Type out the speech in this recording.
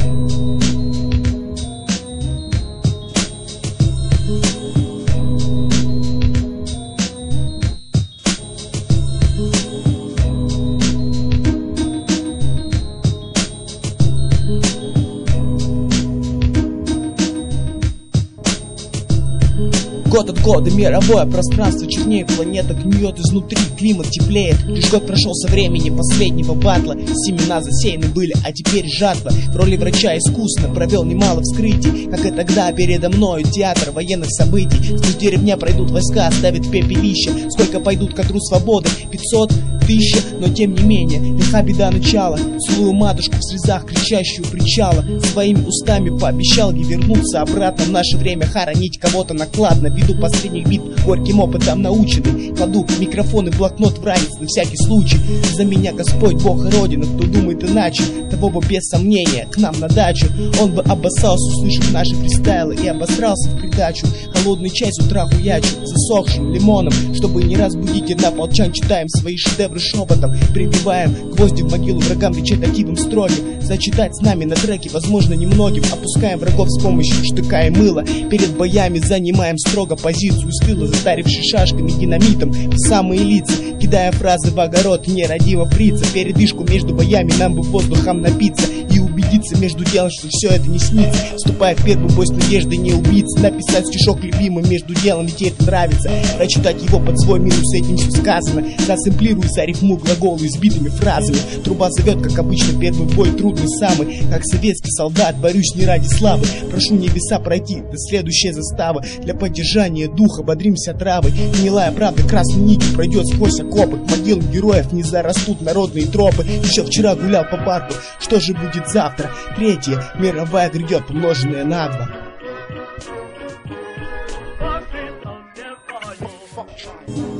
Год от года мировое пространство чернее, планета гниет изнутри, климат теплеет. Лишь год прошел со времени последнего батла. Семена засеяны были, а теперь жатва. В роли врача искусно провел немало вскрытий, как и тогда передо мною театр военных событий. Сквозь деревня пройдут войска, оставят пепелище. Сколько пойдут к отру свободы? 500, 1000, но тем не менее лиха беда начала. Целую матушку в слезах, кричащую причала. Своими устами пообещал ей вернуться обратно. В наше время хоронить кого-то накладно. Ввиду последних битв горьким опытом наученный, кладу микрофон и блокнот в ранец на всякий случай. За меня Господь, Бог и Родина. Кто думает иначе, того бы без сомнения к нам на дачу. Он бы обоссался, услышав наши фристайлы, и обосрался в придачу. Холодный чай с утра хуячу засохшим лимоном. Чтобы не разбудить однополчан, читаем свои шедевры шепотом. Прибиваем гвозди в могилу врагам речитативом строгим. Зачитать с нами на треке возможно немногим. Опускаем врагов с помощью штыка и мыла. Перед боями занимаем строго позицию с тыла, затаривший шашками динамитом в самые лица, кидая фразы в огород нерадивого фрица. Передышку между боями нам бы воздухом напиться и убедиться между делом, что все это не снится. Вступая в первый бой с надеждой не убиться, написать стишок любимым между делом, ведь это нравится. Прочитать его под свой минус, с этим все сказано. Засэмплирую за рифму глаголы избитыми фразами. Труба зовет, как обычно, первый бой трудный самый. Как советский солдат борюсь не ради славы. Прошу небеса пройти до следующей заставы. Для поддержания духа бодримся травой. Гнилая правда красной нитью пройдет сквозь окопы. К могилам героев не зарастут народные тропы. Еще вчера гулял по парку, что же будет завтра? Третья мировая грядет, помноженная на 2.